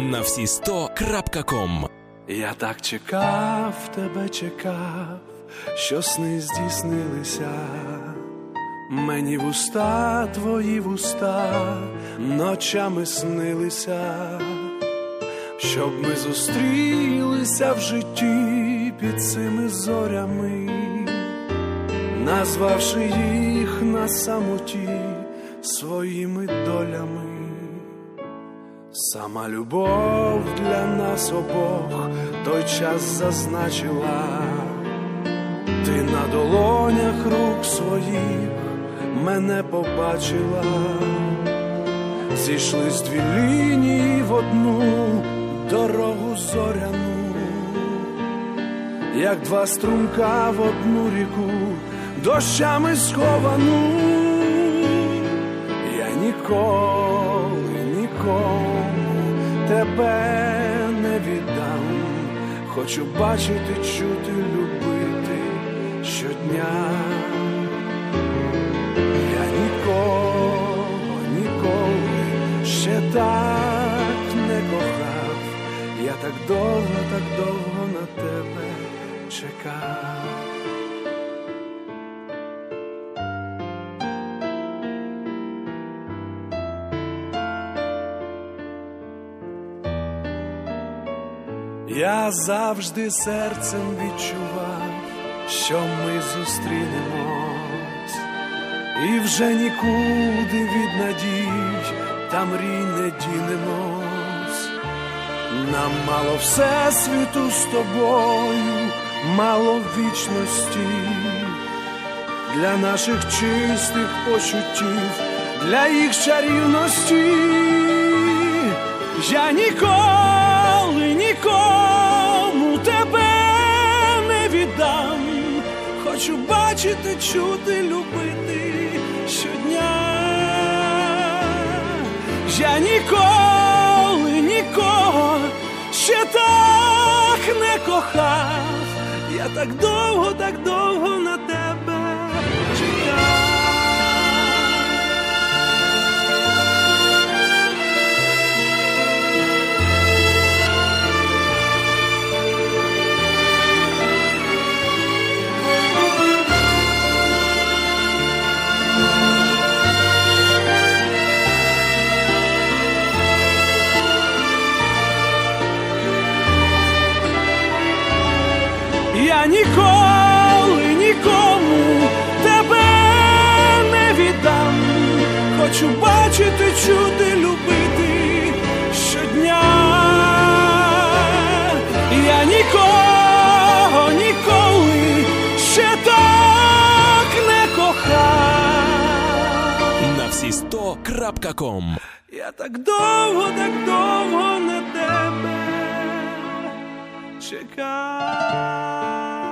На всі 100.com. Я так чекав, тебе чекав, що сни здійснилися. Мені вуста, твої вуста, ночами снилися, щоб ми зустрілися в житті під цими зорями, назвавши їх на самоті своїми долями. Сама любов для нас обох той час зазначила. Ти на долонях рук своїх мене побачила. Зійшлись дві лінії в одну дорогу зоряну, як два струмка в одну ріку, дощами сховану. Я ніколи нікому тебе не віддам. Хочу бачити, чути, любити щодня. Я ніколи ще так не кохав. Я так довго на тебе чекав. Я завжди серцем відчував, що ми зустрінемось, і вже нікуди від надій та мрій не дінемось. Нам мало всесвіту з тобою, мало вічності, для наших чистих почуттів, для їх чарівності. Я ніколи нікому тебе не віддам. Хочу бачити, чути, любити щодня. Я ніколи нікого ще так не кохав. Я так довго на тебе чекав. Я ніколи нікому тебе не віддам. Хочу бачити, чути, любити щодня. Я нікого ніколи ще так не кохав. На всі 100.com. Я так довго на тебе чекав.